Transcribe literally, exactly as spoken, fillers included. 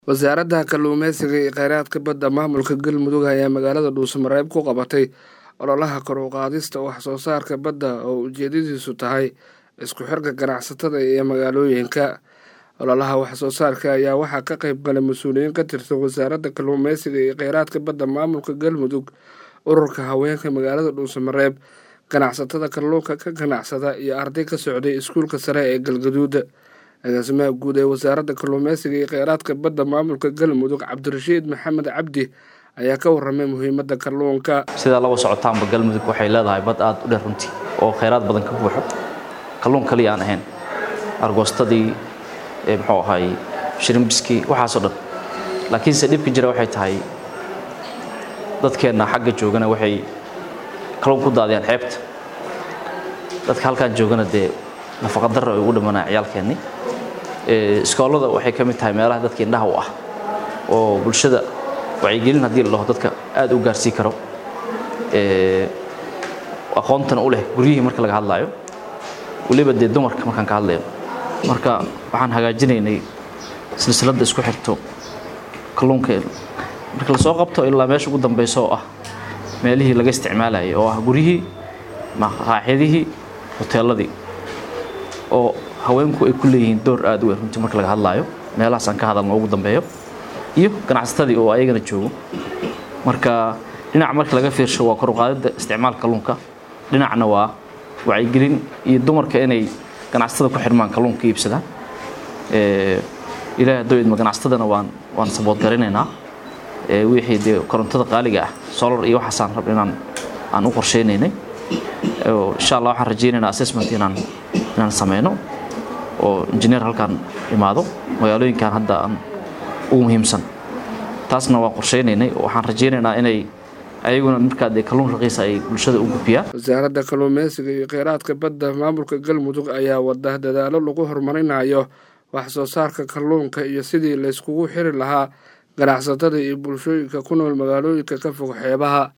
Wasaaradda Kalluumeysiga iyo Kheyraadka Badda Maamulka Galmudug ayaa magaalada Dhuusamareeb ku qabatay ololaha kor u qaadista wax soo saarka badda oo ujeedadiisu tahay isku xirka ganacsatada iyo magaalooyinka. Ololaha wax soo saarka ayaa waxaa ka qayb galay mas'uuliyiin ka tirsan Wasaaradda Kalluumeysiga iyo Kheyraadka Badda Maamulka Galmudug, ururka haweenka magaalada Dhuusamareeb, ganacsatada kalluunka ka ganacsada iyo arday ka socday iskuulka sare ee Galgaduud. agaasimaha guud ee Wasaaradda Kalluumeysiga iyo Kheyraadka Badda Maamulka Galmudug Cabdirashiid Maxamed Cabdi ayaa ka warramay muhiimadda kalluunka. sida laba socotaanba Galmudug waxay leedahay bad aad u dheer runtii oo kheyraad badan ka buuxo kalluun kaliya aan ahayn argoostadii ee muxuu ahay shrimbiski waxaas oo dhan laakiin se dhibka jira waxay tahay dadkeena xagga joogana waxay kalluun ku daadiyaan xeebta dadka halkaan joogana dee nafaqa darro ay ugu dhimanayaan ciyaalkeennii ee iskoolada waxay ka mid tahay meelaha dadka indhaha u ah oo bulshada wacyigelin haddii la dhaho dadka aad u gaarsii karo ee aqoontana u leh guryihii marka laga hadlayo waliba dee dumarka markaan ka hadlayo marka waxaan hagaajinaynay silsiladda isku xirto kalluunka marka la soo qabto ilaa meesha ugu dambayso oo ah meelihii laga isticmaalayay oo ah guryihii raaxyadihii hoteeladii oo haweenku ay ku leeyihiin door aad u weyn runtii marka laga hadlayo meelahaas aan ka hadalno ugu dambeeyo iyo ganacsatadii oo ayagana joogo marka dhinac marka laga fiirsho waa kor u qaadida isticmaalka kalluunka dhinacna waa wacyigelin iyo dumarka inay ganacsatada ku xirmaan kalluunka iibsadaan ee ilaahay doodma ganacsatadana waan waan sabood garinaynaa ee wixii de korontada qaaliga ah solar iyo waxaan rab inaan aan u qorsheynaynay oo insha Allah waxaan rajaynaynaa assessment inaan inaan sameeyno oo engineer halkan imaado magaalooyinkan hadda aan ugu muhiimsan taasna waa qorsheynaynay oo waxaan rajaynaynaa inay ayaguna marka de kalluun raqiis ay bulshada u gudbiyaan. Wasaaradda Kalluumeysiga iyo Kheyraadka Badda Maamulka Galmudug ayaa wada dadaalo lagu horumarinayo wax soo saarka kalluunka iyo sidii la iskugu xiri lahaa ganacsatada iyo bulshooyinka ku nool magaalooyinka ka fog xeebaha.